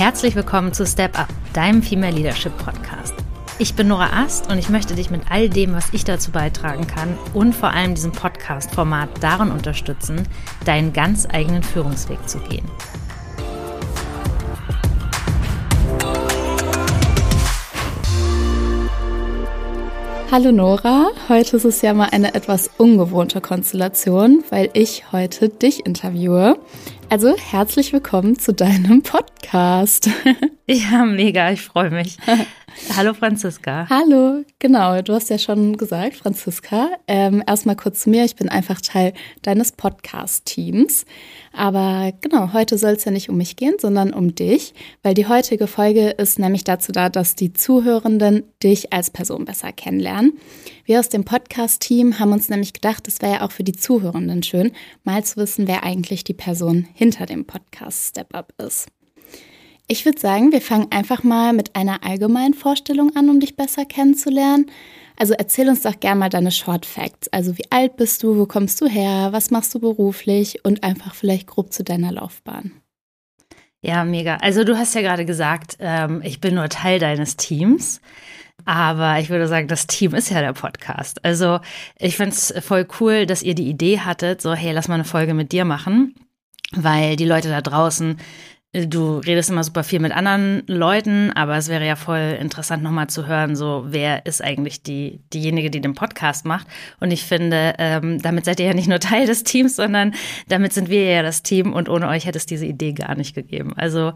Herzlich willkommen zu Step Up, deinem Female Leadership Podcast. Ich bin Nora Ast und ich möchte dich mit all dem, was ich dazu beitragen kann und vor allem diesem Podcast-Format darin unterstützen, deinen ganz eigenen Führungsweg zu gehen. Hallo Nora, heute ist es ja mal eine etwas ungewohnte Konstellation, weil ich heute dich interviewe. Also herzlich willkommen zu deinem Podcast. Ja, mega, ich freue mich. Hallo Franziska. Hallo, genau, du hast ja schon gesagt, Franziska. Erstmal kurz zu mir, ich bin einfach Teil deines Podcast-Teams. Aber genau, heute soll es ja nicht um mich gehen, sondern um dich, weil die heutige Folge ist nämlich dazu da, dass die Zuhörenden dich als Person besser kennenlernen. Wir aus dem Podcast-Team haben uns nämlich gedacht, es wäre ja auch für die Zuhörenden schön, mal zu wissen, wer eigentlich die Person hinter dem Podcast Step Up ist. Ich würde sagen, wir fangen einfach mal mit einer allgemeinen Vorstellung an, um dich besser kennenzulernen. Also erzähl uns doch gerne mal deine Short Facts. Also wie alt bist du, wo kommst du her, was machst du beruflich und einfach vielleicht grob zu deiner Laufbahn. Ja, mega. Also du hast ja gerade gesagt, ich bin nur Teil deines Teams. Aber ich würde sagen, das Team ist ja der Podcast. Also ich finde es voll cool, dass ihr die Idee hattet, so hey, lass mal eine Folge mit dir machen, weil die Leute da draußen, du redest immer super viel mit anderen Leuten, aber es wäre ja voll interessant nochmal zu hören, so wer ist eigentlich diejenige, die den Podcast macht. Und ich finde, damit seid ihr ja nicht nur Teil des Teams, sondern damit sind wir ja das Team und ohne euch hätte es diese Idee gar nicht gegeben. Also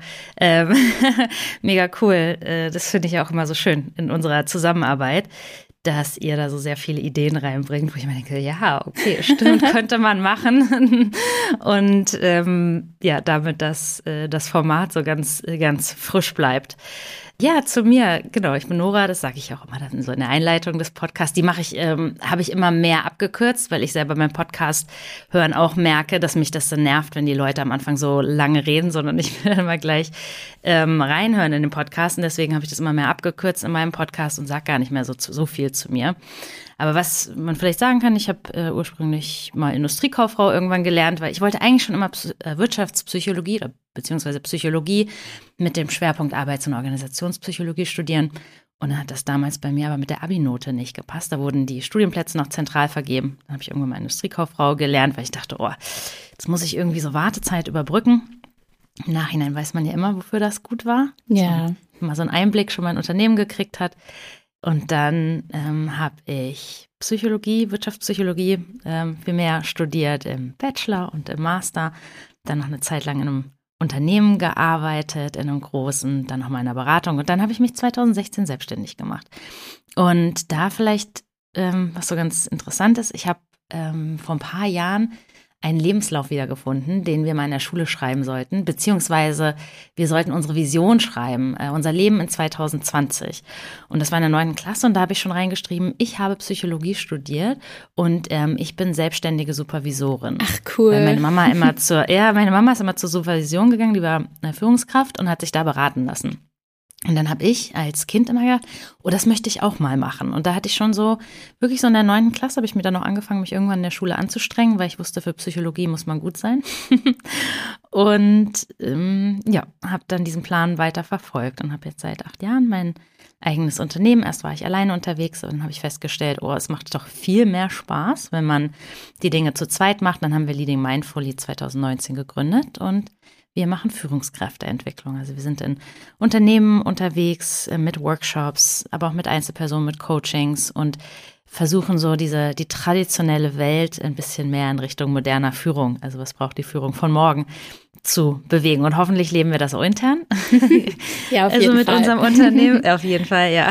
mega cool. Das finde ich auch immer so schön in unserer Zusammenarbeit, dass ihr da so sehr viele Ideen reinbringt, wo ich mir denke, ja, okay, stimmt, könnte man machen. Und ja, damit das Format so ganz frisch bleibt. Ja, zu mir, genau, ich bin Nora, das sage ich auch immer dann so in der Einleitung des Podcasts. Die habe ich immer mehr abgekürzt, weil ich selber beim Podcast hören auch merke, dass mich das dann nervt, wenn die Leute am Anfang so lange reden, sondern ich will dann mal gleich reinhören in den Podcast. Und deswegen habe ich das immer mehr abgekürzt in meinem Podcast und sage gar nicht mehr so viel zu mir. Aber was man vielleicht sagen kann, ich habe ursprünglich mal Industriekauffrau irgendwann gelernt, weil ich wollte eigentlich schon immer Wirtschaftspsychologie beziehungsweise Psychologie mit dem Schwerpunkt Arbeits- und Organisationspsychologie studieren. Und dann hat das damals bei mir aber mit der Abi-Note nicht gepasst. Da wurden die Studienplätze noch zentral vergeben. Dann habe ich irgendwann mal Industriekauffrau gelernt, weil ich dachte, jetzt muss ich irgendwie so Wartezeit überbrücken. Im Nachhinein weiß man ja immer, wofür das gut war. Ja. So, mal so einen Einblick schon mal in ein Unternehmen gekriegt hat. Und dann habe ich Wirtschaftspsychologie viel mehr studiert im Bachelor und im Master. Dann noch eine Zeit lang in einem Unternehmen gearbeitet, in einem großen, dann noch mal in einer Beratung. Und dann habe ich mich 2016 selbstständig gemacht. Und da vielleicht, was so ganz interessant ist, ich habe vor ein paar Jahren einen Lebenslauf wiedergefunden, den wir mal in der Schule schreiben sollten, beziehungsweise wir sollten unsere Vision schreiben, unser Leben in 2020. Und das war in der 9. Klasse und da habe ich schon reingeschrieben, ich habe Psychologie studiert und ich bin selbstständige Supervisorin. Ach cool. Weil meine Mama ist immer zur Supervision gegangen, die war Führungskraft und hat sich da beraten lassen. Und dann habe ich als Kind immer gedacht, das möchte ich auch mal machen. Und da hatte ich schon wirklich so in der 9. Klasse, habe ich mir dann noch angefangen, mich irgendwann in der Schule anzustrengen, weil ich wusste, für Psychologie muss man gut sein. Und habe dann diesen Plan weiter verfolgt und habe jetzt seit 8 Jahren mein eigenes Unternehmen. Erst war ich alleine unterwegs und dann habe ich festgestellt, es macht doch viel mehr Spaß, wenn man die Dinge zu zweit macht. Dann haben wir Leading Mindfully 2019 gegründet und wir machen Führungskräfteentwicklung. Also wir sind in Unternehmen unterwegs mit Workshops, aber auch mit Einzelpersonen, mit Coachings und versuchen so die traditionelle Welt ein bisschen mehr in Richtung moderner Führung, also was braucht die Führung von morgen, zu bewegen. Und hoffentlich leben wir das auch intern. Ja, auf jeden Fall. Also mit unserem Unternehmen, auf jeden Fall, ja.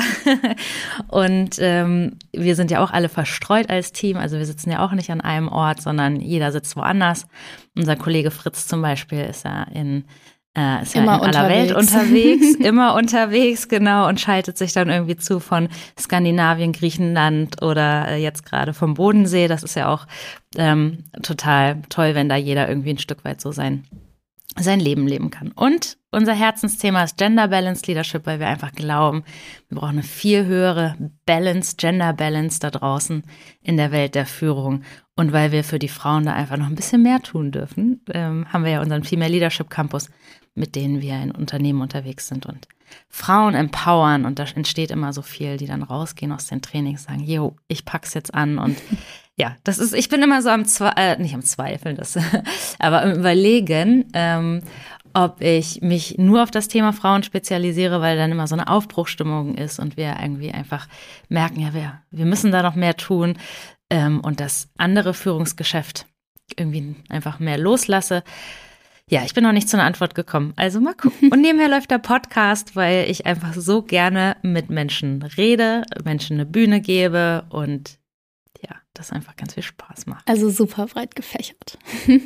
Und wir sind ja auch alle verstreut als Team, also wir sitzen ja auch nicht an einem Ort, sondern jeder sitzt woanders. Unser Kollege Fritz zum Beispiel ist ja in aller Welt unterwegs, immer unterwegs, genau, und schaltet sich dann irgendwie zu von Skandinavien, Griechenland oder jetzt gerade vom Bodensee. Das ist ja auch total toll, wenn da jeder irgendwie ein Stück weit so sein sein Leben leben kann. Und unser Herzensthema ist Gender Balance Leadership, weil wir einfach glauben, wir brauchen eine viel höhere Balance, Gender Balance da draußen in der Welt der Führung. Und weil wir für die Frauen da einfach noch ein bisschen mehr tun dürfen, haben wir ja unseren Female Leadership Campus, mit denen wir in Unternehmen unterwegs sind und Frauen empowern. Und da entsteht immer so viel, die dann rausgehen aus den Trainings, sagen, yo, ich pack's jetzt an. Und ja, ich bin immer so nicht am Zweifeln, aber am Überlegen, ob ich mich nur auf das Thema Frauen spezialisiere, weil dann immer so eine Aufbruchsstimmung ist und wir irgendwie einfach merken, ja, wir müssen da noch mehr tun, und das andere Führungsgeschäft irgendwie einfach mehr loslasse. Ja, ich bin noch nicht zu einer Antwort gekommen. Also mal gucken. Und nebenher läuft der Podcast, weil ich einfach so gerne mit Menschen rede, Menschen eine Bühne gebe und ja, das einfach ganz viel Spaß macht. Also super breit gefächert.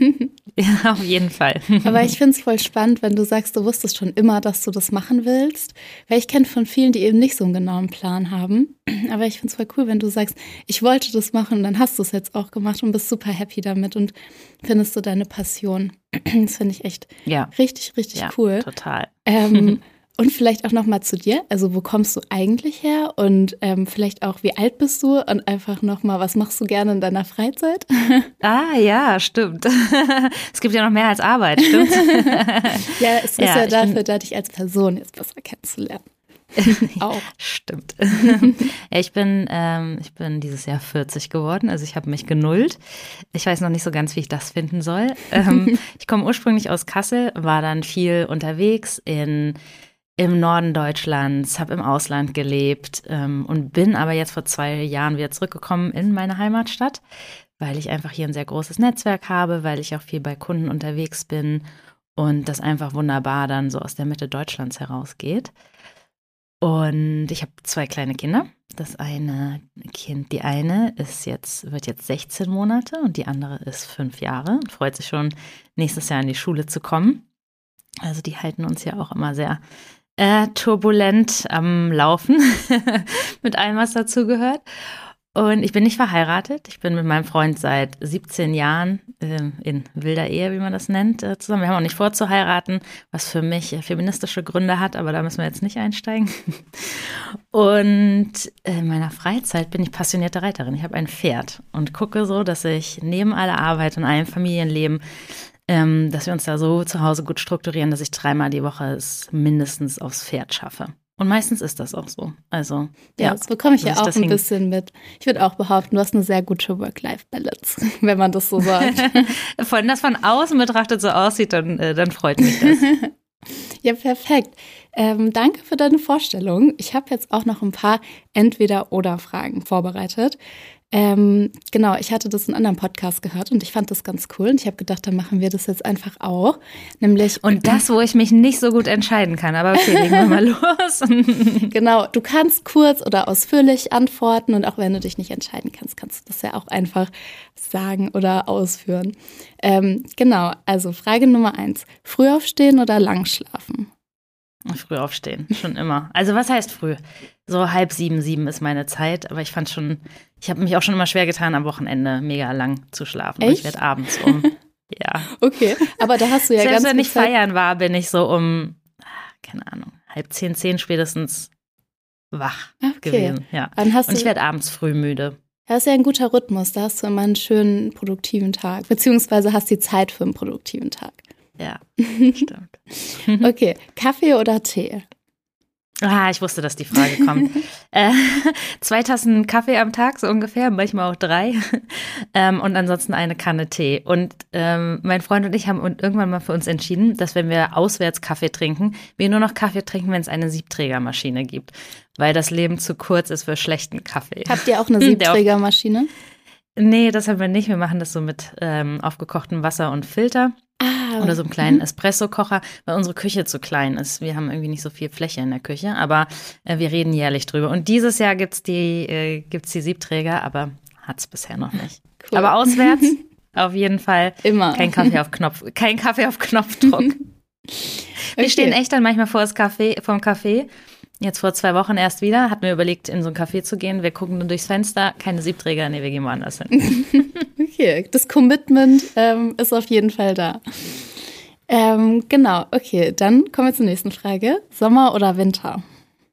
Ja, auf jeden Fall. Aber ich finde es voll spannend, wenn du sagst, du wusstest schon immer, dass du das machen willst. Weil ich kenne von vielen, die eben nicht so einen genauen Plan haben. Aber ich finde es voll cool, wenn du sagst, ich wollte das machen und dann hast du es jetzt auch gemacht und bist super happy damit und findest du deine Passion. Das finde ich echt richtig, richtig cool. Total. Und vielleicht auch nochmal zu dir, also wo kommst du eigentlich her und vielleicht auch, wie alt bist du und einfach nochmal, was machst du gerne in deiner Freizeit? Ah ja, stimmt. Es gibt ja noch mehr als Arbeit, stimmt? Ja, es ist ja dafür, da dich als Person jetzt besser kennenzulernen. Auch. Stimmt. Ja, ich bin dieses Jahr 40 geworden, also ich habe mich genullt. Ich weiß noch nicht so ganz, wie ich das finden soll. Ich komme ursprünglich aus Kassel, war dann viel unterwegs im Norden Deutschlands, habe im Ausland gelebt und bin aber jetzt vor 2 Jahren wieder zurückgekommen in meine Heimatstadt, weil ich einfach hier ein sehr großes Netzwerk habe, weil ich auch viel bei Kunden unterwegs bin und das einfach wunderbar dann so aus der Mitte Deutschlands herausgeht. Und ich habe 2 kleine Kinder. Das eine Kind, die eine wird jetzt 16 Monate und die andere ist 5 Jahre und freut sich schon, nächstes Jahr in die Schule zu kommen. Also die halten uns ja auch immer sehr turbulent am Laufen mit allem, was dazugehört. Und ich bin nicht verheiratet. Ich bin mit meinem Freund seit 17 Jahren in wilder Ehe, wie man das nennt, zusammen. Wir haben auch nicht vor zu heiraten, was für mich feministische Gründe hat, aber da müssen wir jetzt nicht einsteigen. Und in meiner Freizeit bin ich passionierte Reiterin. Ich habe ein Pferd und gucke so, dass ich neben aller Arbeit und allem Familienleben, dass wir uns da so zu Hause gut strukturieren, dass ich 3-mal die Woche es mindestens aufs Pferd schaffe. Und meistens ist das auch so. Also, ja, das bekomme ich ja auch ein bisschen mit. Ich würde auch behaupten, du hast eine sehr gute Work-Life-Balance, wenn man das so sagt. Wenn das von außen betrachtet so aussieht, dann freut mich das. Ja, perfekt. Danke für deine Vorstellung. Ich habe jetzt auch noch ein paar Entweder-oder-Fragen vorbereitet. Genau, ich hatte das in einem anderen Podcast gehört und ich fand das ganz cool und ich habe gedacht, dann machen wir das jetzt einfach auch. Nämlich und das, wo ich mich nicht so gut entscheiden kann, aber okay, legen wir mal los. Genau, du kannst kurz oder ausführlich antworten und auch wenn du dich nicht entscheiden kannst, kannst du das ja auch einfach sagen oder ausführen. Genau, also Frage Nummer 1, früh aufstehen oder lang schlafen? Früh aufstehen, schon immer. Also was heißt früh? So 6:30, 7 ist meine Zeit, aber ich habe mich auch schon immer schwer getan, am Wochenende mega lang zu schlafen. Echt? Ich werde abends ja. Okay, aber da hast du ja selbst ganz wenn ich feiern war, bin ich so keine Ahnung, 9:30, 10 spätestens wach gewesen. Ja. Und ich werde abends früh müde. Das ist ja ein guter Rhythmus, da hast du immer einen schönen, produktiven Tag, beziehungsweise hast die Zeit für einen produktiven Tag. Ja, stimmt. Okay, Kaffee oder Tee? Ich wusste, dass die Frage kommt. 2 Tassen Kaffee am Tag, so ungefähr, manchmal auch 3. Und ansonsten eine Kanne Tee. Und mein Freund und ich haben irgendwann mal für uns entschieden, dass wenn wir auswärts Kaffee trinken, wir nur noch Kaffee trinken, wenn es eine Siebträgermaschine gibt. Weil das Leben zu kurz ist für schlechten Kaffee. Habt ihr auch eine Siebträgermaschine? Nee, das haben wir nicht. Wir machen das so mit aufgekochtem Wasser und Filter. Oder so einem kleinen Espresso-Kocher, weil unsere Küche zu klein ist. Wir haben irgendwie nicht so viel Fläche in der Küche, aber wir reden jährlich drüber. Und dieses Jahr gibt's die Siebträger, aber hat's bisher noch nicht. Cool. Aber auswärts auf jeden Fall immer. Kein Kaffee auf Knopfdruck. Wir stehen echt dann manchmal vorm Café. Jetzt vor 2 Wochen erst wieder, hatten wir überlegt, in so ein Café zu gehen. Wir gucken nur durchs Fenster, keine Siebträger, nee, wir gehen woanders hin. Okay, das Commitment ist auf jeden Fall da. Genau, okay, dann kommen wir zur nächsten Frage. Sommer oder Winter?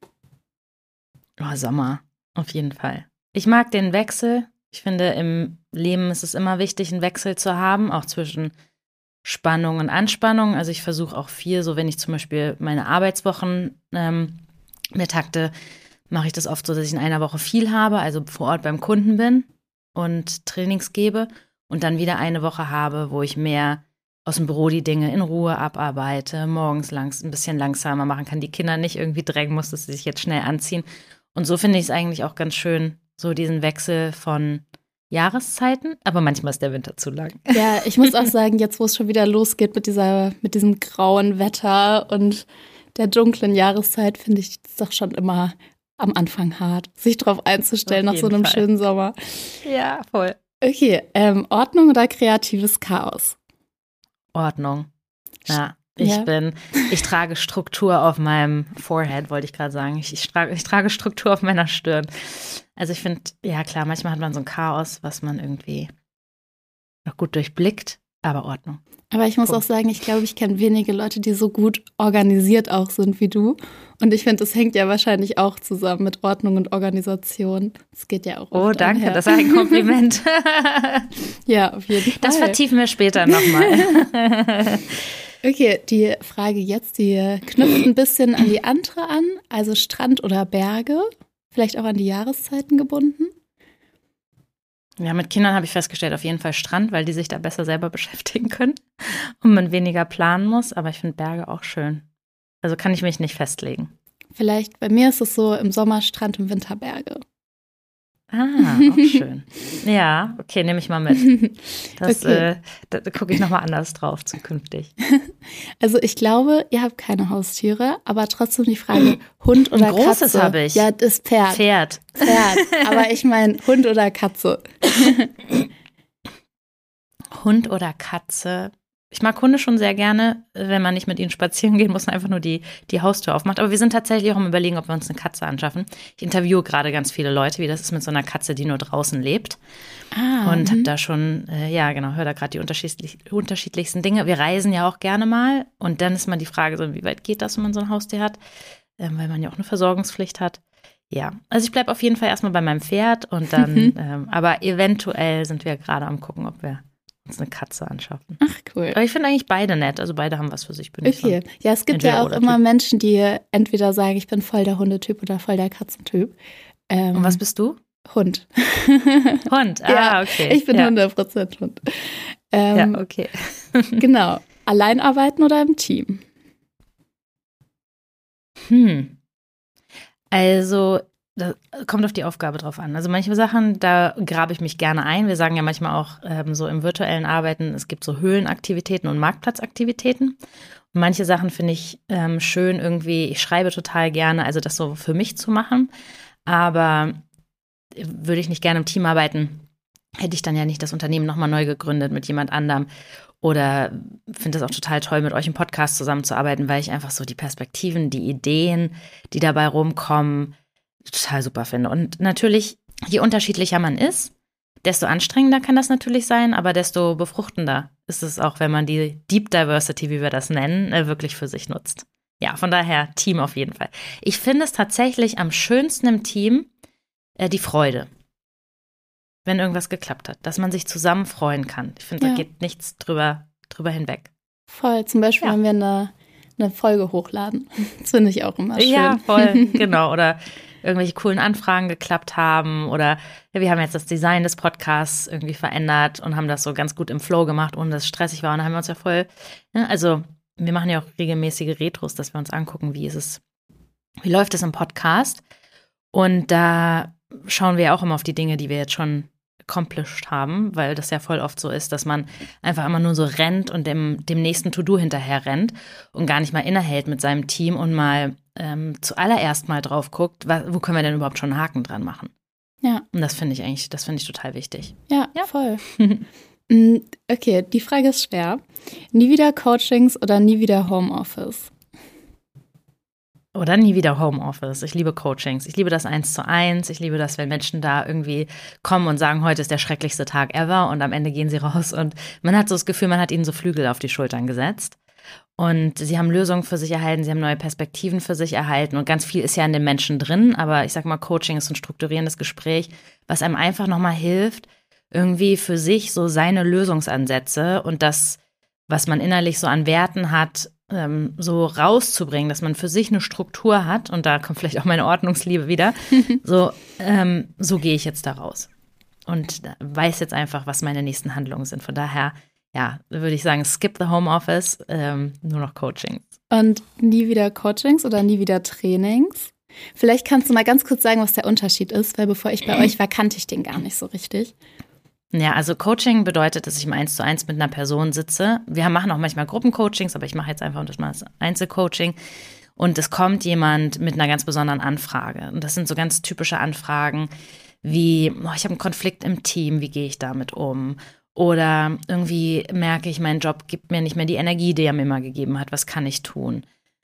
Oh, Sommer, auf jeden Fall. Ich mag den Wechsel. Ich finde, im Leben ist es immer wichtig, einen Wechsel zu haben, auch zwischen Spannung und Anspannung. Also ich versuche auch viel, so wenn ich zum Beispiel meine Arbeitswochen mir takte, mache ich das oft so, dass ich in einer Woche viel habe, also vor Ort beim Kunden bin und Trainings gebe und dann wieder eine Woche habe, wo ich mehr aus dem Büro die Dinge in Ruhe abarbeite, morgens ein bisschen langsamer machen kann, die Kinder nicht irgendwie drängen muss, dass sie sich jetzt schnell anziehen. Und so finde ich es eigentlich auch ganz schön, so diesen Wechsel von Jahreszeiten, aber manchmal ist der Winter zu lang. Ja, ich muss auch sagen, jetzt wo es schon wieder losgeht mit diesem grauen Wetter und der dunklen Jahreszeit, finde ich es doch schon immer am Anfang hart, sich drauf einzustellen nach so einem schönen Sommer. Ja, voll. Okay, Ordnung oder kreatives Chaos? Ordnung. Ja, ich trage Struktur auf meinem Forehead, wollte ich gerade sagen. Ich trage Struktur auf meiner Stirn. Also ich finde, ja klar, manchmal hat man so ein Chaos, was man irgendwie noch gut durchblickt, aber Ordnung. Aber ich muss auch sagen, ich glaube, ich kenne wenige Leute, die so gut organisiert auch sind wie du. Und ich finde, das hängt ja wahrscheinlich auch zusammen mit Ordnung und Organisation. Das geht ja auch. Oh, danke, einher. Das ist ein Kompliment. Ja, auf jeden Fall. Das vertiefen wir später nochmal. Okay, die Frage jetzt, die knüpft ein bisschen an die andere an. Also Strand oder Berge, vielleicht auch an die Jahreszeiten gebunden. Ja, mit Kindern habe ich festgestellt, auf jeden Fall Strand, weil die sich da besser selber beschäftigen können und man weniger planen muss. Aber ich finde Berge auch schön. Also kann ich mich nicht festlegen. Vielleicht, bei mir ist es so im Sommer Strand, im Winter Berge. Ah, auch schön. Ja, okay, nehme ich mal mit. Das, okay. Da gucke ich nochmal anders drauf zukünftig. Also ich glaube, ihr habt keine Haustiere, aber trotzdem die Frage, Hund oder Katze? Ein großes habe ich. Ja, das Pferd. Aber ich meine Hund oder Katze? Hund oder Katze? Ich mag Hunde schon sehr gerne, wenn man nicht mit ihnen spazieren gehen muss und einfach nur die Haustür aufmacht. Aber wir sind tatsächlich auch am Überlegen, ob wir uns eine Katze anschaffen. Ich interviewe gerade ganz viele Leute, wie das ist mit so einer Katze, die nur draußen lebt. Und habe da schon, höre da gerade die unterschiedlichsten Dinge. Wir reisen ja auch gerne mal. Und dann ist mal die Frage, so, wie weit geht das, wenn man so ein Haustier hat? Weil man ja auch eine Versorgungspflicht hat. Ja, also ich bleibe auf jeden Fall erstmal bei meinem Pferd. Und dann, aber eventuell sind wir gerade am gucken, ob wir uns eine Katze anschaffen. Ach, cool. Aber ich finde eigentlich beide nett. Also beide haben was für sich. Okay. Ja, es gibt ja auch immer Menschen, die entweder sagen, ich bin voll der Hundetyp oder voll der Katzentyp. Und was bist du? Hund. Hund, ja, okay. Ich bin 100% Hund. Ja, okay. Genau. Allein arbeiten oder im Team? Also, das kommt auf die Aufgabe drauf an. Also manche Sachen, da grabe ich mich gerne ein. Wir sagen ja manchmal auch so im virtuellen Arbeiten, es gibt so Höhlenaktivitäten und Marktplatzaktivitäten. Und manche Sachen finde ich schön irgendwie, ich schreibe total gerne, also das so für mich zu machen. Aber würde ich nicht gerne im Team arbeiten, hätte ich dann ja nicht das Unternehmen nochmal neu gegründet mit jemand anderem. Oder finde es auch total toll, mit euch im Podcast zusammenzuarbeiten, weil ich einfach so die Perspektiven, die Ideen, die dabei rumkommen, total super finde. Und natürlich, je unterschiedlicher man ist, desto anstrengender kann das natürlich sein, aber desto befruchtender ist es auch, wenn man die Deep Diversity, wie wir das nennen, wirklich für sich nutzt. Ja, von daher Team auf jeden Fall. Ich finde es tatsächlich am schönsten im Team die Freude, wenn irgendwas geklappt hat, dass man sich zusammen freuen kann. Ich finde, da geht nichts drüber hinweg. Voll, zum Beispiel, wenn wir eine Folge hochladen. Das finde ich auch immer schön. Ja, voll, genau. Oder irgendwelche coolen Anfragen geklappt haben oder wir haben jetzt das Design des Podcasts irgendwie verändert und haben das so ganz gut im Flow gemacht, ohne dass es stressig war. Und dann haben wir uns ja voll, also wir machen ja auch regelmäßige Retros, dass wir uns angucken, wie läuft es im Podcast. Und da schauen wir ja auch immer auf die Dinge, die wir jetzt schon accomplished haben, weil das ja voll oft so ist, dass man einfach immer nur so rennt und dem nächsten To-Do hinterher rennt und gar nicht mal innehält mit seinem Team und mal zuallererst mal drauf guckt, wo können wir denn überhaupt schon einen Haken dran machen. Ja. Und das finde ich total wichtig. Ja. Voll. Okay, die Frage ist schwer. Nie wieder Coachings oder nie wieder Homeoffice? Oder nie wieder Homeoffice. Ich liebe Coachings. Ich liebe das 1:1. Ich liebe das, wenn Menschen da irgendwie kommen und sagen, heute ist der schrecklichste Tag ever und am Ende gehen sie raus und man hat so das Gefühl, man hat ihnen so Flügel auf die Schultern gesetzt. Und sie haben Lösungen für sich erhalten, sie haben neue Perspektiven für sich erhalten und ganz viel ist ja in den Menschen drin, aber ich sag mal, Coaching ist ein strukturierendes Gespräch, was einem einfach nochmal hilft, irgendwie für sich so seine Lösungsansätze und das, was man innerlich so an Werten hat, so rauszubringen, dass man für sich eine Struktur hat und da kommt vielleicht auch meine Ordnungsliebe wieder, so gehe ich jetzt da raus und weiß jetzt einfach, was meine nächsten Handlungen sind. Von daher ja, würde ich sagen, skip the Homeoffice, nur noch Coachings. Und nie wieder Coachings oder nie wieder Trainings? Vielleicht kannst du mal ganz kurz sagen, was der Unterschied ist, weil bevor ich bei euch war, kannte ich den gar nicht so richtig. Ja, also Coaching bedeutet, dass ich im 1:1 mit einer Person sitze. Wir machen auch manchmal Gruppencoachings, aber ich mache jetzt einfach das Einzelcoaching. Und es kommt jemand mit einer ganz besonderen Anfrage. Und das sind so ganz typische Anfragen wie, ich habe einen Konflikt im Team, wie gehe ich damit um? Oder irgendwie merke ich, mein Job gibt mir nicht mehr die Energie, die er mir immer gegeben hat. Was kann ich tun?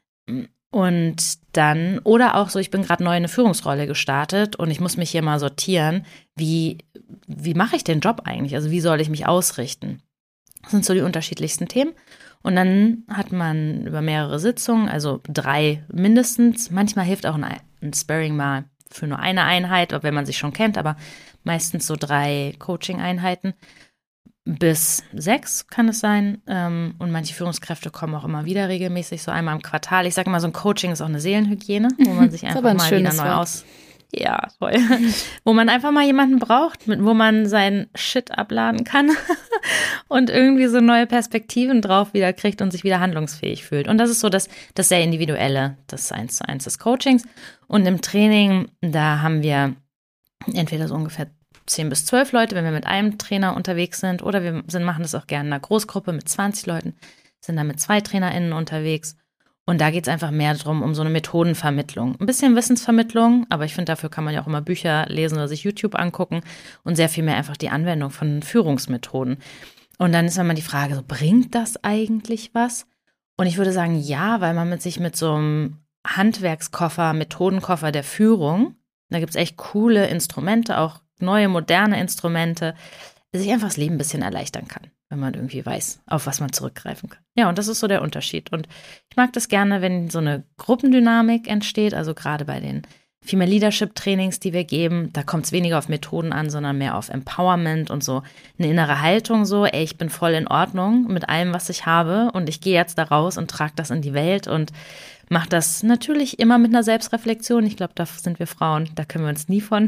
Und dann, oder auch so, ich bin gerade neu in eine Führungsrolle gestartet und ich muss mich hier mal sortieren. Wie mache ich den Job eigentlich? Also wie soll ich mich ausrichten? Das sind so die unterschiedlichsten Themen. Und dann hat man über mehrere Sitzungen, also 3 mindestens. Manchmal hilft auch ein Sparring mal für nur eine Einheit, auch wenn man sich schon kennt, aber meistens so 3 Coaching-Einheiten. Bis 6 kann es sein. Und manche Führungskräfte kommen auch immer wieder regelmäßig, so einmal im Quartal. Ich sage mal, so ein Coaching ist auch eine Seelenhygiene, wo man sich einfach mal wieder neu Ja, voll. Wo man einfach mal jemanden braucht, wo man seinen Shit abladen kann und irgendwie so neue Perspektiven drauf wieder kriegt und sich wieder handlungsfähig fühlt. Und das ist so das sehr Individuelle, das 1:1 des Coachings. Und im Training, da haben wir entweder so ungefähr 10 bis 12 Leute, wenn wir mit einem Trainer unterwegs sind, oder wir machen das auch gerne in einer Großgruppe mit 20 Leuten, sind dann mit 2 TrainerInnen unterwegs. Und da geht es einfach mehr darum, um so eine Methodenvermittlung. Ein bisschen Wissensvermittlung, aber ich finde, dafür kann man ja auch immer Bücher lesen oder sich YouTube angucken und sehr viel mehr einfach die Anwendung von Führungsmethoden. Und dann ist immer die Frage, so, bringt das eigentlich was? Und ich würde sagen, ja, weil man sich mit so einem Handwerkskoffer, Methodenkoffer der Führung, da gibt es echt coole Instrumente, auch neue, moderne Instrumente, sich einfach das Leben ein bisschen erleichtern kann, wenn man irgendwie weiß, auf was man zurückgreifen kann. Ja, und das ist so der Unterschied. Und ich mag das gerne, wenn so eine Gruppendynamik entsteht, also gerade bei den Female Leadership Trainings, die wir geben, da kommt es weniger auf Methoden an, sondern mehr auf Empowerment und so eine innere Haltung, so, ey, ich bin voll in Ordnung mit allem, was ich habe und ich gehe jetzt da raus und trage das in die Welt und mache das natürlich immer mit einer Selbstreflexion. Ich glaube, da sind wir Frauen, da können wir uns nie von.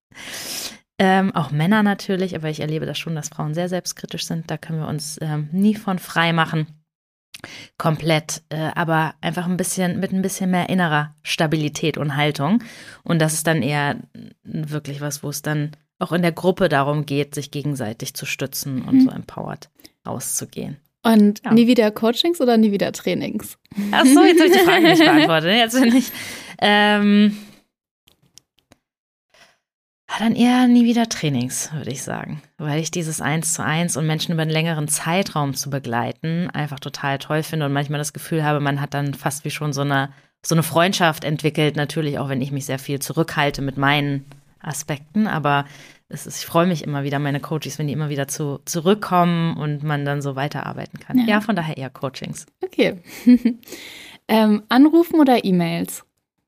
Auch Männer natürlich, aber ich erlebe das schon, dass Frauen sehr selbstkritisch sind. Da können wir uns nie von frei machen. Komplett, aber einfach mit ein bisschen mehr innerer Stabilität und Haltung. Und das ist dann eher wirklich was, wo es dann auch in der Gruppe darum geht, sich gegenseitig zu stützen und so empowered rauszugehen. Und nie wieder Coachings oder nie wieder Trainings? Ach so, jetzt habe ich die Frage nicht beantwortet. Jetzt bin ich dann eher nie wieder Trainings, würde ich sagen. Weil ich dieses 1:1 und Menschen über einen längeren Zeitraum zu begleiten einfach total toll finde und manchmal das Gefühl habe, man hat dann fast wie schon so eine Freundschaft entwickelt. Natürlich auch, wenn ich mich sehr viel zurückhalte mit meinen Aspekten. Aber ich freue mich immer wieder, meine Coaches, wenn die immer wieder zurückkommen und man dann so weiterarbeiten kann. Ja, von daher eher Coachings. Okay. Anrufen oder E-Mails?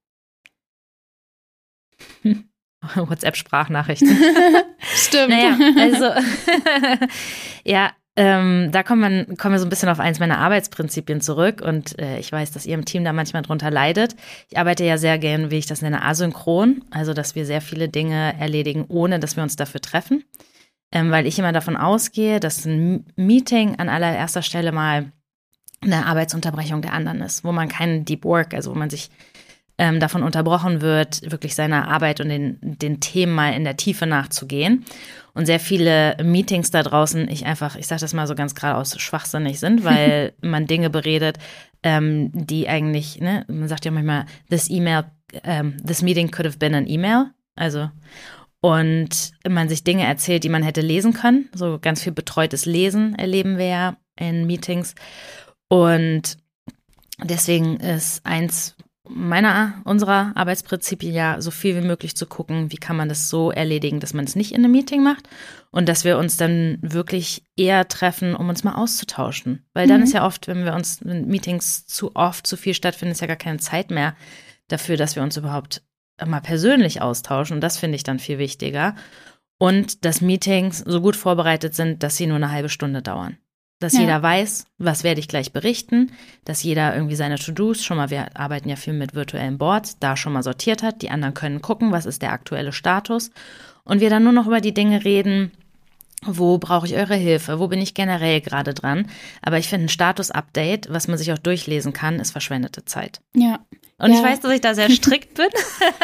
WhatsApp-Sprachnachrichten. Stimmt. Naja, also ja, da kommen wir so ein bisschen auf eins meiner Arbeitsprinzipien zurück und ich weiß, dass ihr im Team da manchmal drunter leidet. Ich arbeite ja sehr gern, wie ich das nenne, asynchron, also dass wir sehr viele Dinge erledigen, ohne dass wir uns dafür treffen, weil ich immer davon ausgehe, dass ein Meeting an allererster Stelle mal eine Arbeitsunterbrechung der anderen ist, wo man keinen Deep Work, also wo man sich davon unterbrochen wird, wirklich seiner Arbeit und den Themen mal in der Tiefe nachzugehen. Und sehr viele Meetings da draußen, ich sage das mal so ganz geradeaus, schwachsinnig sind, weil man Dinge beredet, die eigentlich, ne, man sagt ja manchmal, this meeting could have been an email, also und man sich Dinge erzählt, die man hätte lesen können, so ganz viel betreutes Lesen erleben wir ja in Meetings und deswegen ist eins unserer Arbeitsprinzipien ja so viel wie möglich zu gucken, wie kann man das so erledigen, dass man es nicht in einem Meeting macht und dass wir uns dann wirklich eher treffen, um uns mal auszutauschen. Weil dann ist ja oft, wenn wir uns in Meetings zu oft, zu viel stattfinden, ist ja gar keine Zeit mehr dafür, dass wir uns überhaupt mal persönlich austauschen. Und das finde ich dann viel wichtiger. Und dass Meetings so gut vorbereitet sind, dass sie nur eine halbe Stunde dauern. Dass jeder weiß, was werde ich gleich berichten, dass jeder irgendwie seine To-Dos schon mal, wir arbeiten ja viel mit virtuellen Boards, da schon mal sortiert hat. Die anderen können gucken, was ist der aktuelle Status. Und wir dann nur noch über die Dinge reden, wo brauche ich eure Hilfe, wo bin ich generell gerade dran. Aber ich finde, ein Status-Update, was man sich auch durchlesen kann, ist verschwendete Zeit. Ja. Und ich weiß, dass ich da sehr strikt bin.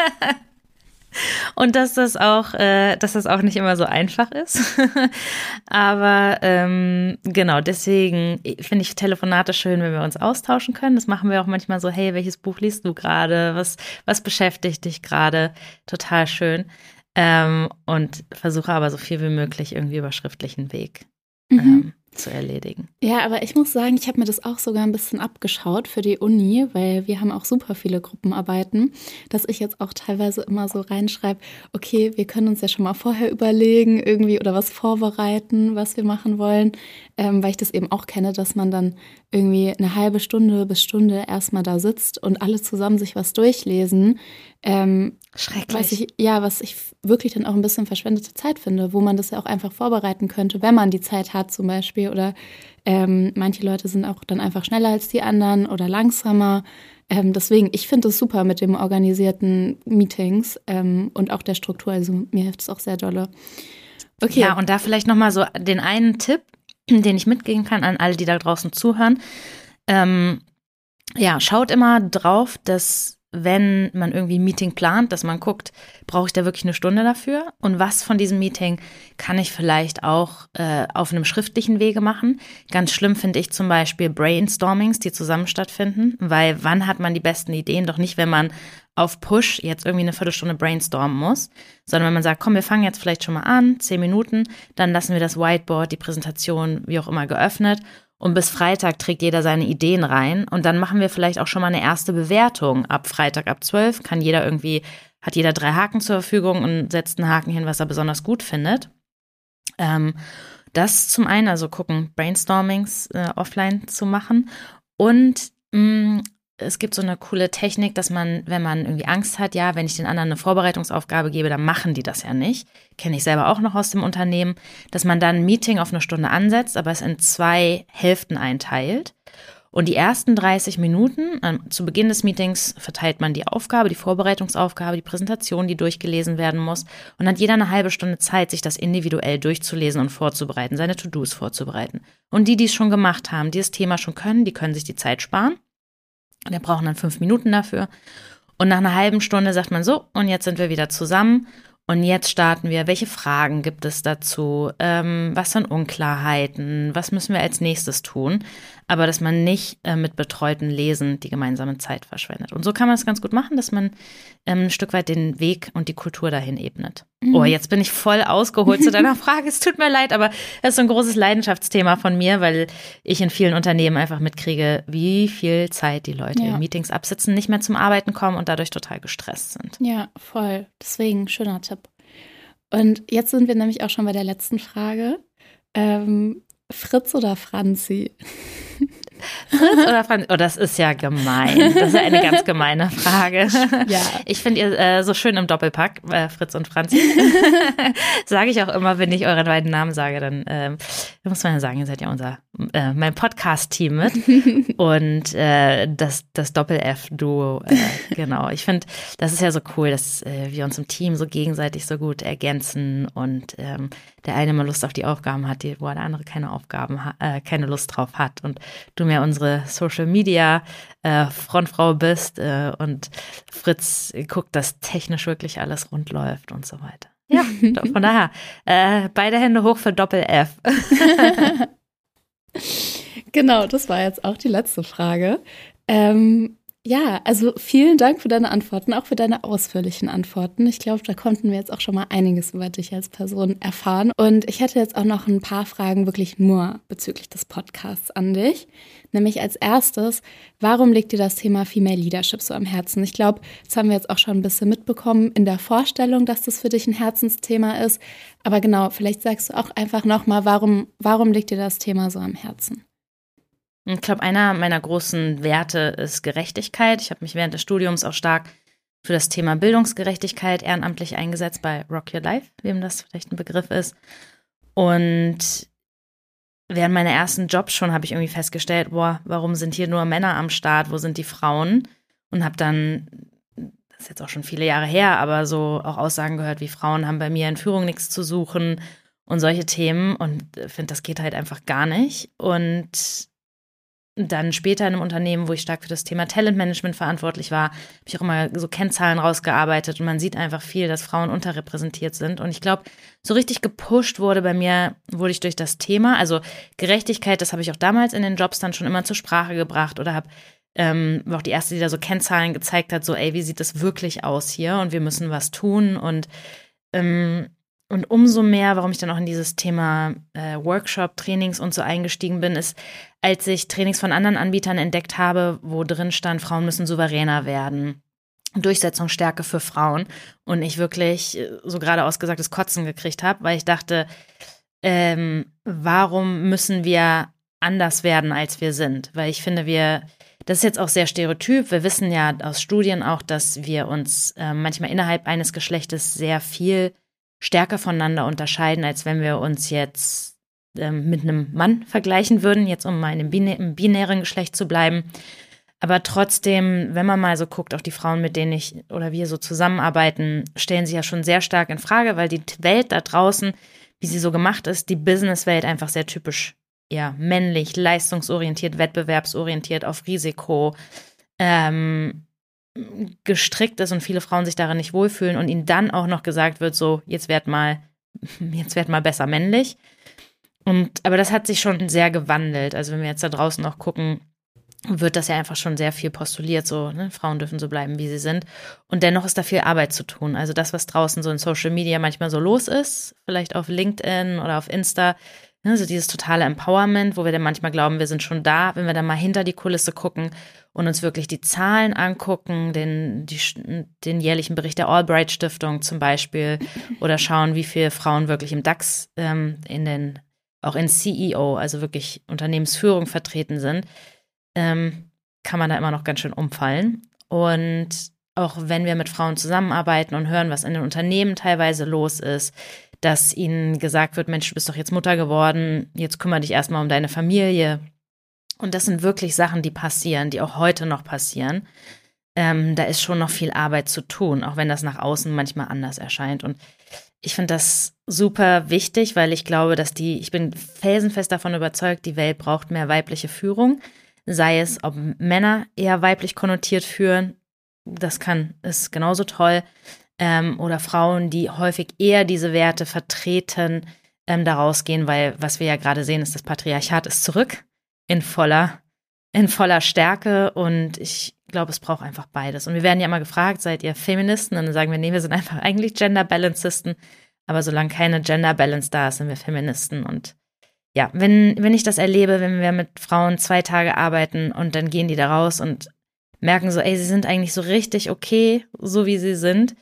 Und dass das auch nicht immer so einfach ist. Aber genau, deswegen finde ich Telefonate schön, wenn wir uns austauschen können. Das machen wir auch manchmal so, hey, welches Buch liest du gerade? Was beschäftigt dich gerade? Total schön. Und versuche aber so viel wie möglich irgendwie über schriftlichen Weg zu erledigen. Ja, aber ich muss sagen, ich habe mir das auch sogar ein bisschen abgeschaut für die Uni, weil wir haben auch super viele Gruppenarbeiten, dass ich jetzt auch teilweise immer so reinschreibe, okay, wir können uns ja schon mal vorher überlegen irgendwie oder was vorbereiten, was wir machen wollen, weil ich das eben auch kenne, dass man dann irgendwie eine halbe Stunde bis Stunde erstmal da sitzt und alle zusammen sich was durchlesen. Schrecklich. Was ich wirklich dann auch ein bisschen verschwendete Zeit finde, wo man das ja auch einfach vorbereiten könnte, wenn man die Zeit hat zum Beispiel. Oder manche Leute sind auch dann einfach schneller als die anderen oder langsamer. Deswegen, ich finde es super mit dem organisierten Meetings und auch der Struktur. Also mir hilft es auch sehr dolle. Okay. Ja, und da vielleicht nochmal so den einen Tipp, den ich mitgeben kann an alle, die da draußen zuhören. Schaut immer drauf, dass wenn man irgendwie ein Meeting plant, dass man guckt, brauche ich da wirklich eine Stunde dafür? Und was von diesem Meeting kann ich vielleicht auch auf einem schriftlichen Wege machen? Ganz schlimm finde ich zum Beispiel Brainstormings, die zusammen stattfinden, weil wann hat man die besten Ideen? Doch nicht, wenn man auf Push jetzt irgendwie eine Viertelstunde brainstormen muss, sondern wenn man sagt, komm, wir fangen jetzt vielleicht schon mal an, 10 Minuten, dann lassen wir das Whiteboard, die Präsentation, wie auch immer geöffnet. Und bis Freitag trägt jeder seine Ideen rein. Und dann machen wir vielleicht auch schon mal eine erste Bewertung. Ab Freitag ab 12 hat jeder 3 Haken zur Verfügung und setzt einen Haken hin, was er besonders gut findet. Das zum einen, also gucken, Brainstormings offline zu machen. Und es gibt so eine coole Technik, dass man, wenn man irgendwie Angst hat, ja, wenn ich den anderen eine Vorbereitungsaufgabe gebe, dann machen die das ja nicht. Kenne ich selber auch noch aus dem Unternehmen, dass man dann ein Meeting auf eine Stunde ansetzt, aber es in 2 Hälften einteilt. Und die ersten 30 Minuten, zu Beginn des Meetings, verteilt man die Aufgabe, die Vorbereitungsaufgabe, die Präsentation, die durchgelesen werden muss. Und hat jeder eine halbe Stunde Zeit, sich das individuell durchzulesen und vorzubereiten, seine To-Dos vorzubereiten. Und die es schon gemacht haben, die das Thema schon können, die können sich die Zeit sparen. Wir brauchen dann 5 Minuten dafür. Und nach einer halben Stunde sagt man so, und jetzt sind wir wieder zusammen. Und jetzt starten wir. Welche Fragen gibt es dazu? Was sind Unklarheiten? Was müssen wir als nächstes tun? Aber dass man nicht mit betreuten Lesen die gemeinsame Zeit verschwendet. Und so kann man es ganz gut machen, dass man ein Stück weit den Weg und die Kultur dahin ebnet. Oh, jetzt bin ich voll ausgeholt zu deiner Frage. Es tut mir leid, aber das ist so ein großes Leidenschaftsthema von mir, weil ich in vielen Unternehmen einfach mitkriege, wie viel Zeit die Leute in Meetings absitzen, nicht mehr zum Arbeiten kommen und dadurch total gestresst sind. Ja, voll. Deswegen, schöner Tipp. Und jetzt sind wir nämlich auch schon bei der letzten Frage. Fritz oder Franzi? Fritz oder Franzi? Oh, das ist ja gemein. Das ist ja eine ganz gemeine Frage. Ja. Ich finde ihr so schön im Doppelpack, Fritz und Franzi. Sage ich auch immer, wenn ich eure beiden Namen sage, dann muss man ja sagen, ihr seid ja mein Podcast-Team mit. Und das Doppel-F-Duo, genau. Ich finde, das ist ja so cool, dass wir uns im Team so gegenseitig so gut ergänzen und der eine mal Lust auf die Aufgaben hat, wo der andere keine Lust drauf hat. Und du mir unsere Social Media Frontfrau bist und Fritz guckt, dass technisch wirklich alles rund läuft und so weiter. Ja, von daher, beide Hände hoch für Doppel-F. Genau, das war jetzt auch die letzte Frage. Ja, also vielen Dank für deine Antworten, auch für deine ausführlichen Antworten. Ich glaube, da konnten wir jetzt auch schon mal einiges über dich als Person erfahren. Und ich hätte jetzt auch noch ein paar Fragen wirklich nur bezüglich des Podcasts an dich. Nämlich als erstes, warum liegt dir das Thema Female Leadership so am Herzen? Ich glaube, das haben wir jetzt auch schon ein bisschen mitbekommen in der Vorstellung, dass das für dich ein Herzensthema ist. Aber genau, vielleicht sagst du auch einfach nochmal, warum liegt dir das Thema so am Herzen? Ich glaube, einer meiner großen Werte ist Gerechtigkeit. Ich habe mich während des Studiums auch stark für das Thema Bildungsgerechtigkeit ehrenamtlich eingesetzt bei Rock Your Life, wem das vielleicht ein Begriff ist. Und während meiner ersten Jobs schon habe ich irgendwie festgestellt, warum sind hier nur Männer am Start, wo sind die Frauen? Und habe dann, das ist jetzt auch schon viele Jahre her, aber so auch Aussagen gehört, wie Frauen haben bei mir in Führung nichts zu suchen und solche Themen. Und finde, das geht halt einfach gar nicht. Und dann später in einem Unternehmen, wo ich stark für das Thema Talentmanagement verantwortlich war, habe ich auch immer so Kennzahlen rausgearbeitet und man sieht einfach viel, dass Frauen unterrepräsentiert sind. Und ich glaube, so richtig gepusht wurde ich durch das Thema. Also Gerechtigkeit, das habe ich auch damals in den Jobs dann schon immer zur Sprache gebracht oder habe war auch die erste, die da so Kennzahlen gezeigt hat, so ey, wie sieht das wirklich aus hier und wir müssen was tun und umso mehr, warum ich dann auch in dieses Thema Workshop, Trainings und so eingestiegen bin, ist, als ich Trainings von anderen Anbietern entdeckt habe, wo drin stand, Frauen müssen souveräner werden, Durchsetzungsstärke für Frauen und ich wirklich so geradeaus gesagtes Kotzen gekriegt habe, weil ich dachte, warum müssen wir anders werden, als wir sind? Weil ich finde, das ist jetzt auch sehr stereotyp. Wir wissen ja aus Studien auch, dass wir uns manchmal innerhalb eines Geschlechtes sehr viel stärker voneinander unterscheiden, als wenn wir uns jetzt mit einem Mann vergleichen würden, jetzt um mal im binären Geschlecht zu bleiben. Aber trotzdem, wenn man mal so guckt, auch die Frauen, mit denen ich oder wir so zusammenarbeiten, stellen sich ja schon sehr stark in Frage, weil die Welt da draußen, wie sie so gemacht ist, die Businesswelt einfach sehr typisch eher männlich, leistungsorientiert, wettbewerbsorientiert, auf Risiko gestrickt ist und viele Frauen sich darin nicht wohlfühlen und ihnen dann auch noch gesagt wird, so, jetzt werd mal besser männlich. Aber das hat sich schon sehr gewandelt. Also wenn wir jetzt da draußen auch gucken, wird das ja einfach schon sehr viel postuliert, so, ne? Frauen dürfen so bleiben, wie sie sind. Und dennoch ist da viel Arbeit zu tun. Also das, was draußen so in Social Media manchmal so los ist, vielleicht auf LinkedIn oder auf Insta, ne, so dieses totale Empowerment, wo wir dann manchmal glauben, wir sind schon da, wenn wir dann mal hinter die Kulisse gucken und uns wirklich die Zahlen angucken, den jährlichen Bericht der Albright Stiftung zum Beispiel oder schauen, wie viele Frauen wirklich im DAX auch in CEO, also wirklich Unternehmensführung vertreten sind, kann man da immer noch ganz schön umfallen. Und auch wenn wir mit Frauen zusammenarbeiten und hören, was in den Unternehmen teilweise los ist, dass ihnen gesagt wird, Mensch, du bist doch jetzt Mutter geworden, jetzt kümmere dich erstmal um deine Familie. Und das sind wirklich Sachen, die passieren, die auch heute noch passieren. Da ist schon noch viel Arbeit zu tun, auch wenn das nach außen manchmal anders erscheint. Und ich finde das super wichtig, weil ich glaube, ich bin felsenfest davon überzeugt, die Welt braucht mehr weibliche Führung. Sei es, ob Männer eher weiblich konnotiert führen, ist genauso toll. Oder Frauen, die häufig eher diese Werte vertreten, da rausgehen, weil was wir ja gerade sehen, ist, das Patriarchat ist zurück in voller Stärke und ich glaube, es braucht einfach beides. Und wir werden ja immer gefragt, seid ihr Feministen? Und dann sagen wir, nee, wir sind einfach eigentlich Gender Balancisten, aber solange keine Gender Balance da ist, sind wir Feministen. Und ja, wenn ich das erlebe, wenn wir mit Frauen 2 Tage arbeiten und dann gehen die da raus und merken so, ey, sie sind eigentlich so richtig okay, so wie sie sind,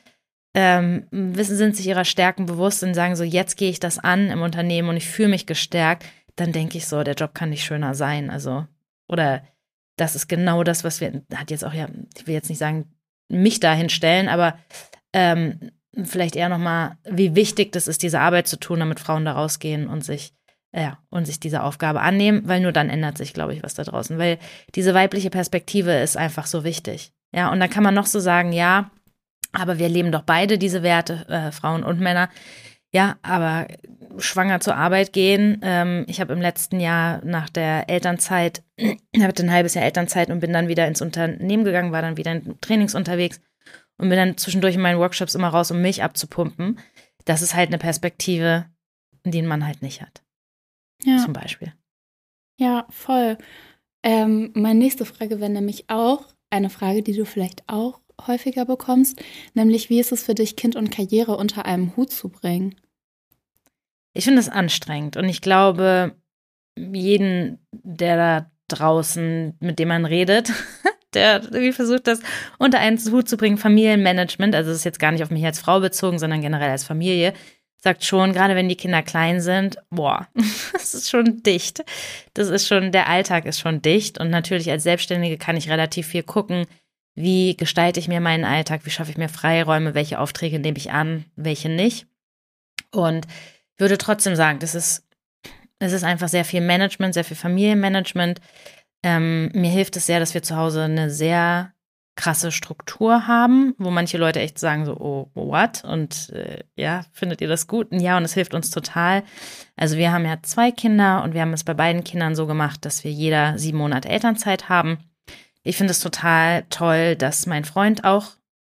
sind sich ihrer Stärken bewusst und sagen so, jetzt gehe ich das an im Unternehmen und ich fühle mich gestärkt, dann denke ich so, der Job kann nicht schöner sein. Also, oder das ist genau das, was ich will jetzt nicht sagen, mich dahin stellen, aber vielleicht eher nochmal, wie wichtig das ist, diese Arbeit zu tun, damit Frauen da rausgehen und sich dieser Aufgabe annehmen, weil nur dann ändert sich, glaube ich, was da draußen. Weil diese weibliche Perspektive ist einfach so wichtig. Ja, und dann kann man noch so sagen, ja, aber wir leben doch beide diese Werte, Frauen und Männer. Ja, aber schwanger zur Arbeit gehen. Ich habe im letzten Jahr nach der Elternzeit, hatte ein halbes Jahr Elternzeit und bin dann wieder ins Unternehmen gegangen, war dann wieder in Trainings unterwegs und bin dann zwischendurch in meinen Workshops immer raus, um Milch abzupumpen. Das ist halt eine Perspektive, die man halt nicht hat. Ja. Zum Beispiel. Ja, voll. Meine nächste Frage wäre nämlich auch, eine Frage, die du vielleicht auch häufiger bekommst, nämlich wie ist es für dich, Kind und Karriere unter einem Hut zu bringen? Ich finde es anstrengend und ich glaube, jeden, der da draußen, mit dem man redet, der irgendwie versucht, das unter einen Hut zu bringen, Familienmanagement, also das ist jetzt gar nicht auf mich als Frau bezogen, sondern generell als Familie, sagt schon, gerade wenn die Kinder klein sind, boah, das ist schon dicht. Der Alltag ist schon dicht und natürlich als Selbstständige kann ich relativ viel gucken, wie gestalte ich mir meinen Alltag, wie schaffe ich mir Freiräume, welche Aufträge nehme ich an, welche nicht. Und ich würde trotzdem sagen, es ist einfach sehr viel Management, sehr viel Familienmanagement. Mir hilft es sehr, dass wir zu Hause eine sehr krasse Struktur haben, wo manche Leute echt sagen so, oh, what? Und ja, findet ihr das gut? Ja, und es hilft uns total. Also wir haben ja 2 Kinder und wir haben es bei beiden Kindern so gemacht, dass wir jeder 7 Monate Elternzeit haben. Ich finde es total toll, dass mein Freund auch,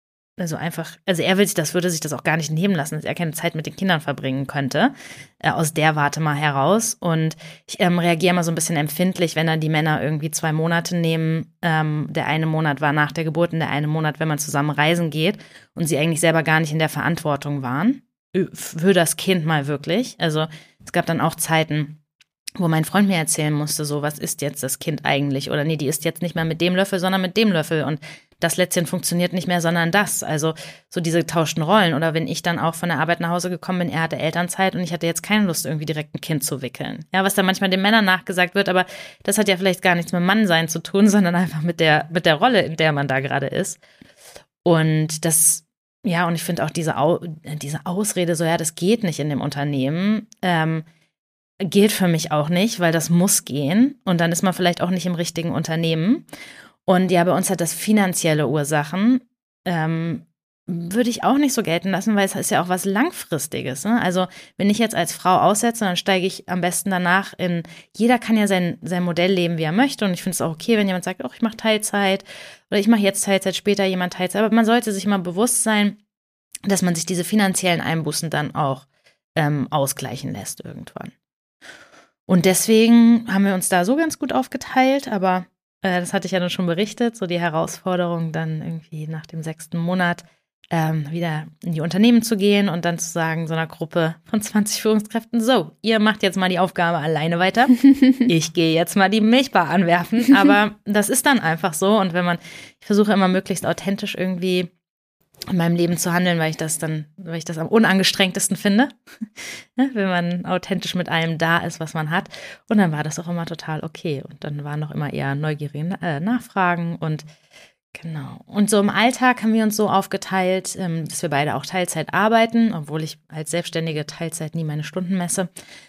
würde sich das auch gar nicht nehmen lassen, dass er keine Zeit mit den Kindern verbringen könnte, aus der Warte mal heraus. Und ich reagiere mal so ein bisschen empfindlich, wenn dann die Männer irgendwie 2 Monate nehmen. Der eine Monat war nach der Geburt und der eine Monat, wenn man zusammen reisen geht und sie eigentlich selber gar nicht in der Verantwortung waren. Für das Kind mal wirklich. Also es gab dann auch Zeiten, wo mein Freund mir erzählen musste, so, was isst jetzt das Kind eigentlich? Oder nee, die isst jetzt nicht mehr mit dem Löffel, sondern mit dem Löffel. Und das Lätzchen funktioniert nicht mehr, sondern das. Also so diese getauschten Rollen. Oder wenn ich dann auch von der Arbeit nach Hause gekommen bin, er hatte Elternzeit und ich hatte jetzt keine Lust, irgendwie direkt ein Kind zu wickeln. Ja, was dann manchmal den Männern nachgesagt wird, aber das hat ja vielleicht gar nichts mit Mannsein zu tun, sondern einfach mit der Rolle, in der man da gerade ist. Und das, ja, und ich finde auch diese Ausrede so, ja, das geht nicht in dem Unternehmen, gilt für mich auch nicht, weil das muss gehen und dann ist man vielleicht auch nicht im richtigen Unternehmen. Und ja, bei uns hat das finanzielle Ursachen, würde ich auch nicht so gelten lassen, weil es ist ja auch was Langfristiges. Ne? Also wenn ich jetzt als Frau aussetze, dann steige ich am besten danach jeder kann ja sein Modell leben, wie er möchte und ich finde es auch okay, wenn jemand sagt, oh, ich mache Teilzeit oder ich mache jetzt Teilzeit, später jemand Teilzeit, aber man sollte sich immer bewusst sein, dass man sich diese finanziellen Einbußen dann auch ausgleichen lässt irgendwann. Und deswegen haben wir uns da so ganz gut aufgeteilt, aber das hatte ich ja dann schon berichtet, so die Herausforderung dann irgendwie nach dem 6. Monat wieder in die Unternehmen zu gehen und dann zu sagen, so einer Gruppe von 20 Führungskräften, so, ihr macht jetzt mal die Aufgabe alleine weiter, ich gehe jetzt mal die Milchbar anwerfen, aber das ist dann einfach so und ich versuche immer möglichst authentisch irgendwie in meinem Leben zu handeln, weil ich das am unangestrengtesten finde, wenn man authentisch mit allem da ist, was man hat. Und dann war das auch immer total okay. Und dann waren noch immer eher neugierige Nachfragen und genau. Und so im Alltag haben wir uns so aufgeteilt, dass wir beide auch Teilzeit arbeiten, obwohl ich als Selbstständige Teilzeit nie meine Stunden messe.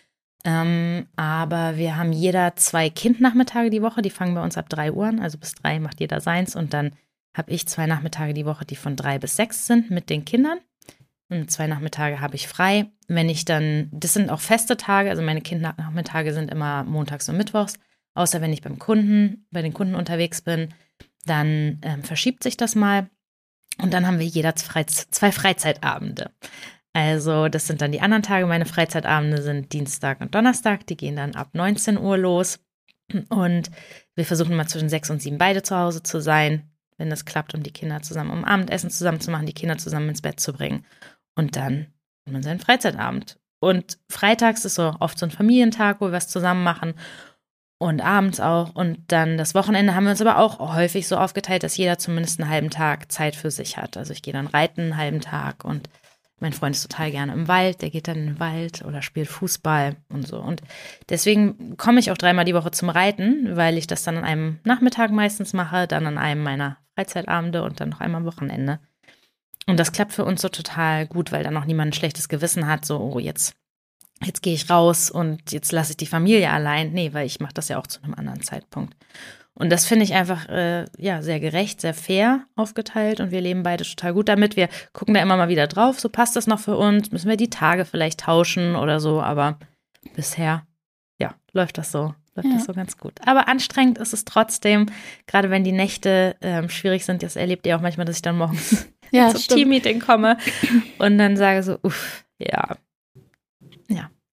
Aber wir haben jeder 2 Kindnachmittage die Woche, die fangen bei uns ab 3 Uhr an, also bis 3 macht jeder seins und dann habe ich 2 Nachmittage die Woche, die von 3 bis 6 sind mit den Kindern. Und 2 Nachmittage habe ich frei. Das sind auch feste Tage, also meine Kindnachmittage sind immer montags und mittwochs, außer wenn ich bei den Kunden unterwegs bin, dann verschiebt sich das mal. Und dann haben wir jeder 2 Freizeitabende. Also das sind dann die anderen Tage. Meine Freizeitabende sind Dienstag und Donnerstag, die gehen dann ab 19 Uhr los. Und wir versuchen mal zwischen 6 und 7 beide zu Hause zu sein, wenn das klappt, um die Kinder zusammen um Abendessen zusammen zu machen, die Kinder zusammen ins Bett zu bringen. Und dann hat man seinen Freizeitabend. Und freitags ist so oft so ein Familientag, wo wir was zusammen machen. Und abends auch. Und dann das Wochenende haben wir uns aber auch häufig so aufgeteilt, dass jeder zumindest einen halben Tag Zeit für sich hat. Also ich gehe dann reiten einen halben Tag und mein Freund ist total gerne im Wald, der geht dann in den Wald oder spielt Fußball und so. Und deswegen komme ich auch 3-mal die Woche zum Reiten, weil ich das dann an einem Nachmittag meistens mache, dann an einem meiner Freizeitabende und dann noch einmal am Wochenende. Und das klappt für uns so total gut, weil dann auch niemand ein schlechtes Gewissen hat, so, oh, jetzt gehe ich raus und jetzt lasse ich die Familie allein. Nee, weil ich mache das ja auch zu einem anderen Zeitpunkt. Und das finde ich einfach sehr gerecht, sehr fair aufgeteilt und wir leben beide total gut damit. Wir gucken da immer mal wieder drauf, so passt das noch für uns, müssen wir die Tage vielleicht tauschen oder so, aber bisher, läuft das so ganz gut. Aber anstrengend ist es trotzdem, gerade wenn die Nächte schwierig sind, das erlebt ihr auch manchmal, dass ich dann morgens zum Teammeeting komme und dann sage so,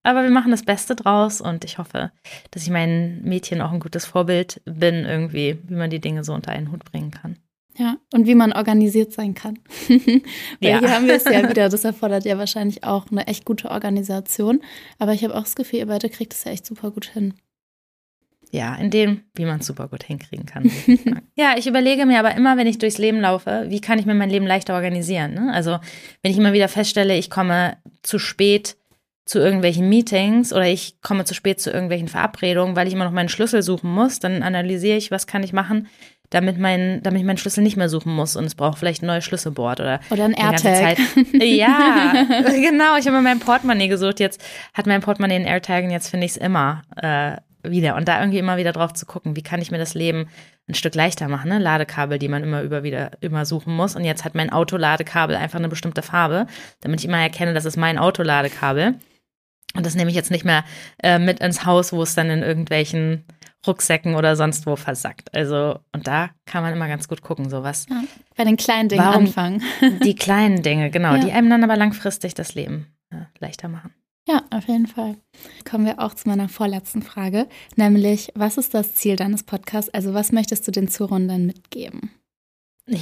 aber wir machen das Beste draus und ich hoffe, dass ich meinen Mädchen auch ein gutes Vorbild bin irgendwie, wie man die Dinge so unter einen Hut bringen kann. Ja, und wie man organisiert sein kann. Weil hier haben wir es ja wieder, das erfordert ja wahrscheinlich auch eine echt gute Organisation. Aber ich habe auch das Gefühl, ihr beide kriegt es ja echt super gut hin. Ja, in dem, wie man es super gut hinkriegen kann. Ja, ich überlege mir aber immer, wenn ich durchs Leben laufe, wie kann ich mir mein Leben leichter organisieren? Ne? Also wenn ich immer wieder feststelle, ich komme zu spät zu irgendwelchen Meetings oder ich komme zu spät zu irgendwelchen Verabredungen, weil ich immer noch meinen Schlüssel suchen muss, dann analysiere ich, was kann ich machen, damit ich meinen Schlüssel nicht mehr suchen muss und es braucht vielleicht ein neues Schlüsselboard oder ein AirTag. Ja, genau. Ich habe mir mein Portemonnaie gesucht. Jetzt hat mein Portemonnaie einen AirTag und jetzt finde ich es immer wieder. Und da irgendwie immer wieder drauf zu gucken, wie kann ich mir das Leben ein Stück leichter machen, ne? Ladekabel, die man immer suchen muss. Und jetzt hat mein Autoladekabel einfach eine bestimmte Farbe, damit ich immer erkenne, das ist mein Autoladekabel. Und das nehme ich jetzt nicht mehr mit ins Haus, wo es dann in irgendwelchen Rucksäcken oder sonst wo versackt. Also, und da kann man immer ganz gut gucken, sowas. Ja, bei den kleinen Dingen anfangen. Die kleinen Dinge, genau, ja. Die einem dann aber langfristig das Leben leichter machen. Ja, auf jeden Fall. Kommen wir auch zu meiner vorletzten Frage, nämlich, was ist das Ziel deines Podcasts? Also, was möchtest du den Zuhörern mitgeben? Ich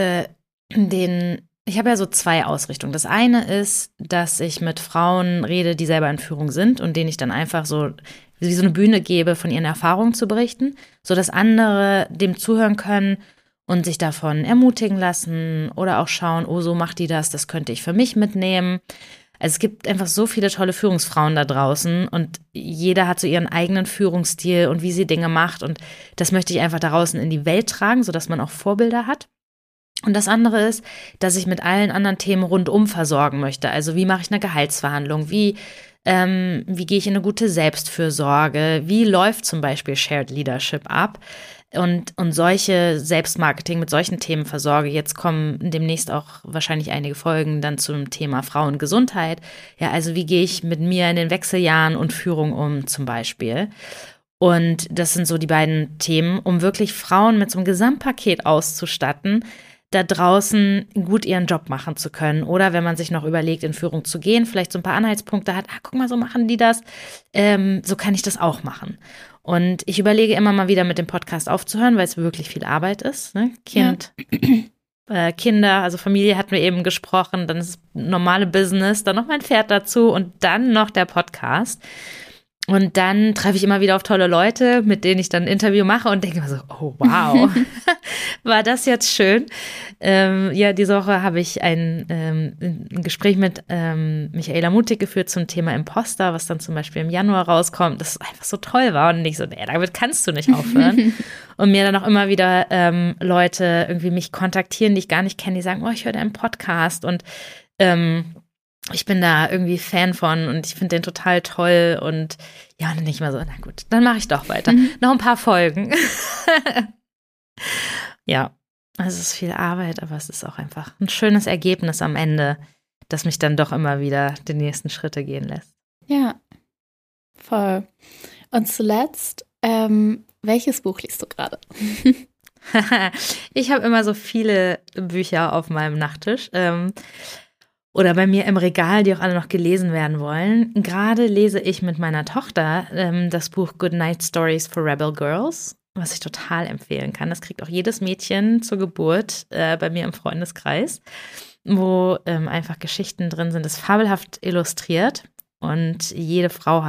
habe ja so 2 Ausrichtungen. Das eine ist, dass ich mit Frauen rede, die selber in Führung sind und denen ich dann einfach so wie so eine Bühne gebe, von ihren Erfahrungen zu berichten, sodass andere dem zuhören können und sich davon ermutigen lassen oder auch schauen, oh, so macht die das könnte ich für mich mitnehmen. Also es gibt einfach so viele tolle Führungsfrauen da draußen und jeder hat so ihren eigenen Führungsstil und wie sie Dinge macht und das möchte ich einfach da draußen in die Welt tragen, sodass man auch Vorbilder hat. Und das andere ist, dass ich mit allen anderen Themen rundum versorgen möchte. Also wie mache ich eine Gehaltsverhandlung, wie gehe ich in eine gute Selbstfürsorge, wie läuft zum Beispiel Shared Leadership ab und solche Selbstmarketing mit solchen Themen versorge. Jetzt kommen demnächst auch wahrscheinlich einige Folgen dann zum Thema Frauengesundheit. Ja, also wie gehe ich mit mir in den Wechseljahren und Führung um zum Beispiel. Und das sind so die beiden Themen, um wirklich Frauen mit so einem Gesamtpaket auszustatten, da draußen gut ihren Job machen zu können. Oder wenn man sich noch überlegt, in Führung zu gehen, vielleicht so ein paar Anhaltspunkte hat, guck mal, so machen die das, so kann ich das auch machen. Und ich überlege immer mal wieder mit dem Podcast aufzuhören, weil es wirklich viel Arbeit ist. Ne? Kinder, also Familie hatten wir eben gesprochen, dann ist normale Business, dann noch mein Pferd dazu und dann noch der Podcast. Und dann treffe ich immer wieder auf tolle Leute, mit denen ich dann ein Interview mache und denke immer so, oh wow, war das jetzt schön. Diese Woche habe ich ein Gespräch mit Michaela Mutig geführt zum Thema Imposter, was dann zum Beispiel im Januar rauskommt, das einfach so toll war und ich so, nee, damit kannst du nicht aufhören. Und mir dann auch immer wieder Leute irgendwie mich kontaktieren, die ich gar nicht kenne, die sagen, oh, ich höre deinen Podcast und ich bin da irgendwie Fan von und ich finde den total toll und ja, und dann denke ich mal so, na gut, dann mache ich doch weiter. Noch ein paar Folgen. Ja, es ist viel Arbeit, aber es ist auch einfach ein schönes Ergebnis am Ende, das mich dann doch immer wieder die nächsten Schritte gehen lässt. Ja, voll. Und zuletzt, welches Buch liest du gerade? Ich habe immer so viele Bücher auf meinem Nachttisch. Oder bei mir im Regal, die auch alle noch gelesen werden wollen. Gerade lese ich mit meiner Tochter das Buch Good Night Stories for Rebel Girls, was ich total empfehlen kann. Das kriegt auch jedes Mädchen zur Geburt bei mir im Freundeskreis, wo einfach Geschichten drin sind. Das ist fabelhaft illustriert und jede Frau,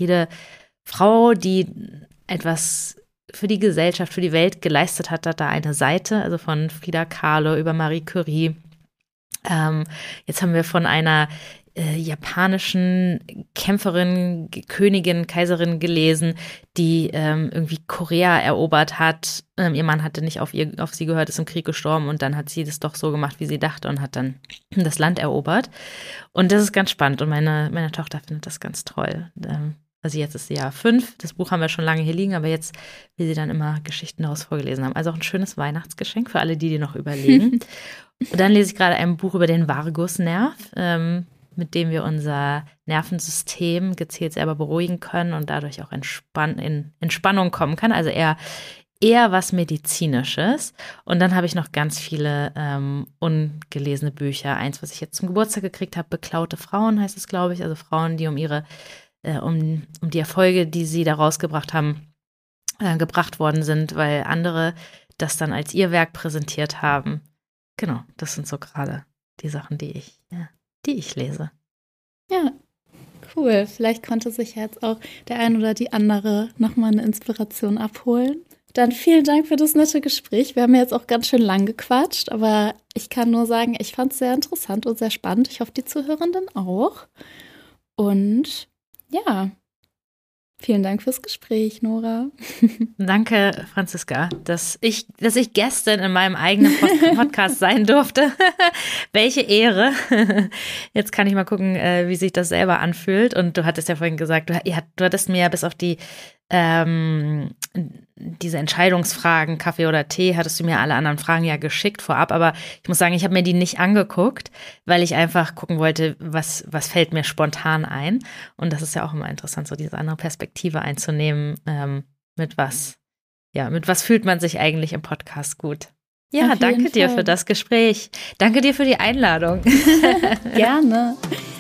die etwas für die Gesellschaft, für die Welt geleistet hat da eine Seite, also von Frida Kahlo über Marie Curie. Jetzt haben wir von einer japanischen Kämpferin, Königin, Kaiserin gelesen, die irgendwie Korea erobert hat. Ihr Mann hatte nicht auf sie gehört, ist im Krieg gestorben und dann hat sie das doch so gemacht, wie sie dachte und hat dann das Land erobert. Und das ist ganz spannend und meine Tochter findet das ganz toll. Also jetzt ist sie ja 5, das Buch haben wir schon lange hier liegen, aber jetzt will sie dann immer Geschichten daraus vorgelesen haben. Also auch ein schönes Weihnachtsgeschenk für alle, die noch überlegen. Und dann lese ich gerade ein Buch über den Vagusnerv, mit dem wir unser Nervensystem gezielt selber beruhigen können und dadurch auch in Entspannung kommen kann. Also eher was Medizinisches. Und dann habe ich noch ganz viele ungelesene Bücher. Eins, was ich jetzt zum Geburtstag gekriegt habe, Beklaute Frauen heißt es, glaube ich. Also Frauen, die um ihre um die Erfolge, die sie da rausgebracht haben, gebracht worden sind, weil andere das dann als ihr Werk präsentiert haben. Genau, das sind so gerade die Sachen, die ich lese. Ja, cool. Vielleicht konnte sich jetzt auch der ein oder die andere nochmal eine Inspiration abholen. Dann vielen Dank für das nette Gespräch. Wir haben jetzt auch ganz schön lang gequatscht, aber ich kann nur sagen, ich fand es sehr interessant und sehr spannend. Ich hoffe, die Zuhörenden auch. Und ja, vielen Dank fürs Gespräch, Nora. Danke, Franziska, dass ich Gästin in meinem eigenen Podcast sein durfte. Welche Ehre. Jetzt kann ich mal gucken, wie sich das selber anfühlt. Und du hattest ja vorhin gesagt, du hattest mir ja bis auf diese Entscheidungsfragen, Kaffee oder Tee, hattest du mir alle anderen Fragen ja geschickt vorab. Aber ich muss sagen, ich habe mir die nicht angeguckt, weil ich einfach gucken wollte, was fällt mir spontan ein. Und das ist ja auch immer interessant, so diese andere Perspektive einzunehmen. Mit was fühlt man sich eigentlich im Podcast gut? Ja, danke dir für das Gespräch. Danke dir für die Einladung. Gerne.